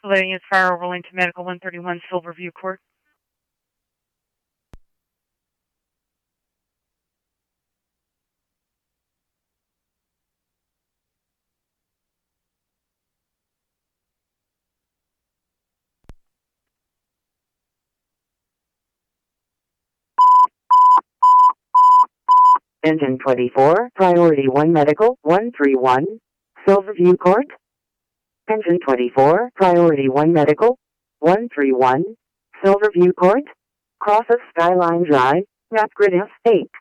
escalating its fire overlane to Medical 131 Silverview Court. Engine 24, Priority 1 Medical 131, Silverview Court. Engine 24, Priority 1 Medical 131, Silverview Court. Crosses Skyline Drive, Rapgrid F8.